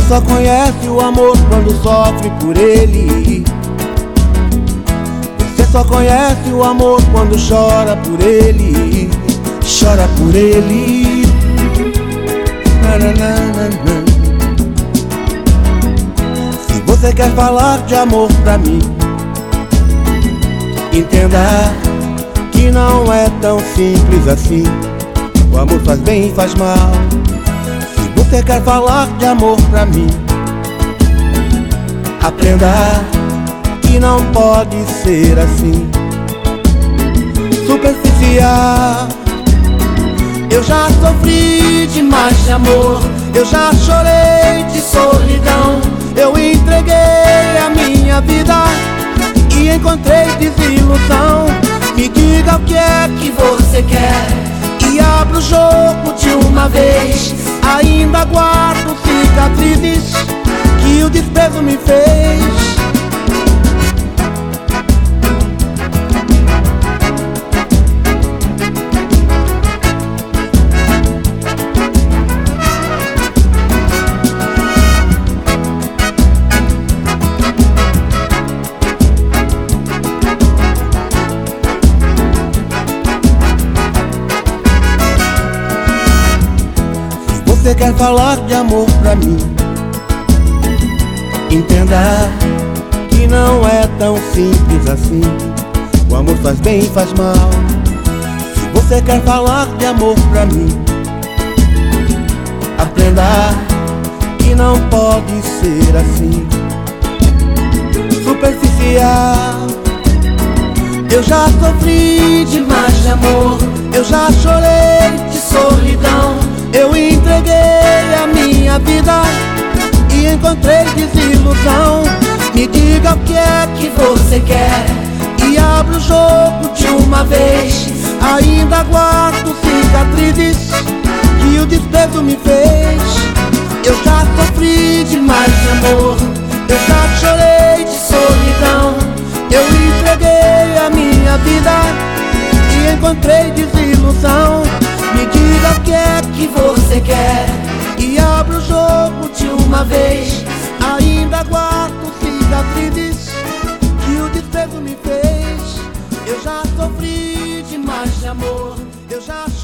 só conhece o amor quando sofre por ele. Você só conhece o amor quando chora por ele. Chora por ele. Se você quer falar de amor pra mim, entenda que não é tão simples assim. O amor faz bem e faz mal. Se você quer falar de amor pra mim, aprenda que não pode ser assim. Superficial. Eu já sofri demais de amor, eu já chorei de solidão. Eu entreguei a minha vida e encontrei desilusão. Me diga o que é que você quer e abra o jogo de uma vez. Ainda guardo cicatrizes que o desprezo me fez. Você quer falar de amor pra mim, entenda que não é tão simples assim. O amor faz bem e faz mal. Se você quer falar de amor pra mim, aprenda que não pode ser assim. Superficial. Eu já sofri demais de amor, eu já chorei de solidão. Eu entreguei a minha vida e encontrei desilusão. Me diga o que é que você quer e abra o jogo de uma vez. Ainda guardo cicatrizes que o desprezo me fez. Eu já sofri demais de amor, eu já chorei de solidão. Eu entreguei a minha vida e encontrei desilusão. Me diga o que é que você quer e abra o jogo de uma vez. Ainda guardo cicatrizes que o desprezo me fez. Eu já sofri demais de amor, eu já